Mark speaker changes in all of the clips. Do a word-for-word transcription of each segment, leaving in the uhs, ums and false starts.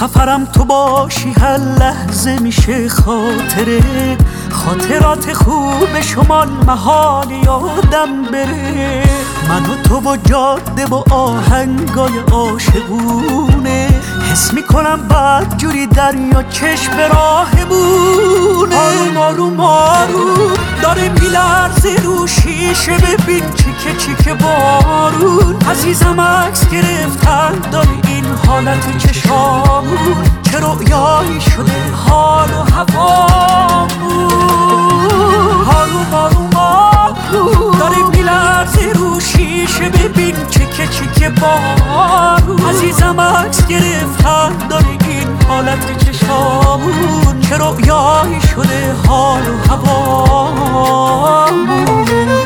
Speaker 1: سفرم تو باشی هر لحظه میشه خاطره، خاطرات خوب شمال محال یادم بره. من و تو و جاده و آهنگای عاشقونه، حس میکنم بعد جوری دریا چشم راهمونه. آروم آروم آروم داره میلرزه رو شیشه، ببین چیکه چیکه بارون. عزیزم عکس گرفتن داره این حالت چشامون، چه رویایی شده حال و هوامون. آروم آروم آروم داره میلرزه رو شیشه، ببین چیکه چیکه بارون. عزیزم عکس گرفتن داره این حالت چشامون، چه رویایی شده حال و هوامون.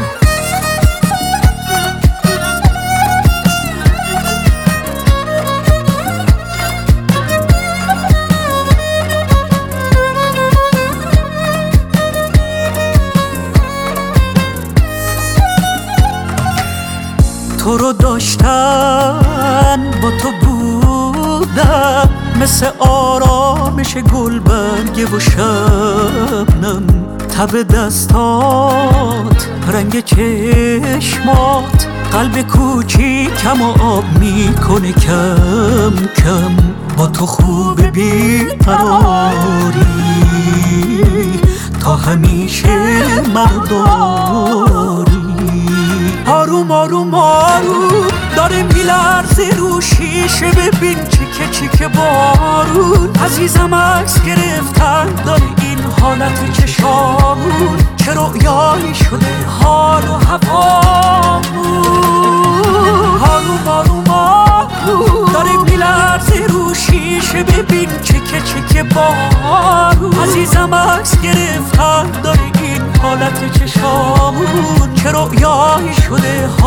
Speaker 1: تو رو داشتن با تو بودم، مثل آرامش گل برگ و شبنم. تب دستات، رنگ چشمات، قلب کوچیکم و آب میکنه کم کم. با تو خوب بیقراری، تا همیشه مرداری. آروم آروم آروم داره میلرزه رو شیشه، ببین چیکه چیکه بارون. عزیزم عکس گرفتن داره این حالت چشامون، چه رویایی شده حال و هوامون. آروم آروم آروم داره میلرزه رو شیشه، ببین چیکه چیکه بارون. عزیزم عکس گرفتن داره این حالت چشامون، چه رویایی شده